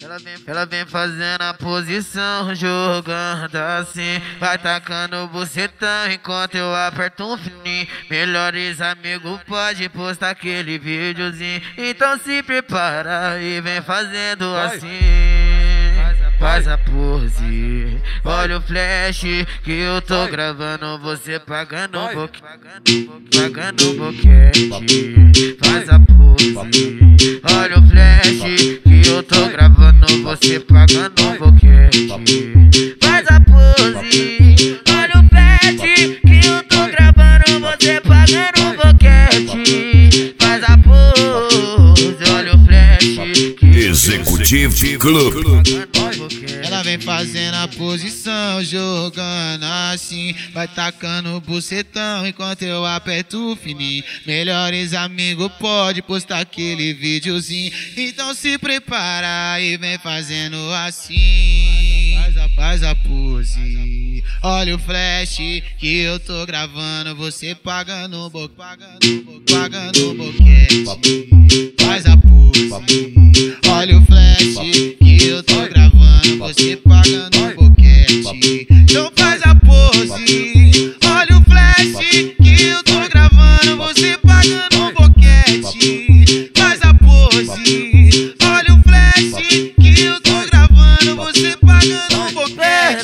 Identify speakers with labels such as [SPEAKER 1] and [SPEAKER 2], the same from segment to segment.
[SPEAKER 1] Ela vem fazendo a posição, jogando assim. Vai tacando o bucetão enquanto eu aperto um fininho. Melhores amigos pode postar aquele videozinho. Então se prepara e vem fazendo assim. Faz a pose, olha o flash que eu tô gravando, você pagando pagando boquete. Faz a pose, olha o flash que eu tô gravando, você pagando boquete. Faz a pose, olha o flash que eu tô gravando, você pagando boquete. Faz a pose, olha o flash que
[SPEAKER 2] Executive Club.
[SPEAKER 1] ela vem fazendo a posição, jogando assim. Vai tacando o bucetão enquanto eu aperto o fininho. Melhores amigos pode postar aquele videozinho. Então se prepara e vem fazendo assim. Faz a pose, olha o flash que eu tô gravando, você pagando pagando boquete. Faz a pose, olha o flash que eu tô gravando, você pagando boquete. Então faz a pose, olha o flash que eu tô gravando, você pagando boquete. Faz a pose, olha o flash que eu tô gravando, você pagando boquete.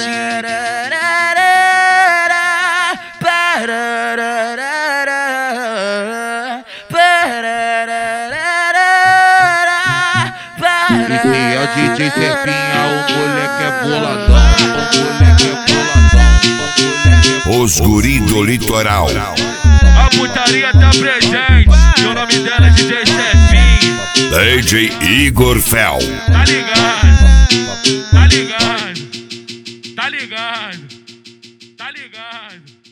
[SPEAKER 3] Esse é o DJ Serpinha, o moleque é boladão, o moleque é boladão.
[SPEAKER 2] Os guri do litoral.
[SPEAKER 4] A putaria tá presente, e o nome dela é DJ Serpinha.
[SPEAKER 2] DJ Igor Fel.
[SPEAKER 4] Tá ligado, tá ligado, tá ligado, tá ligado.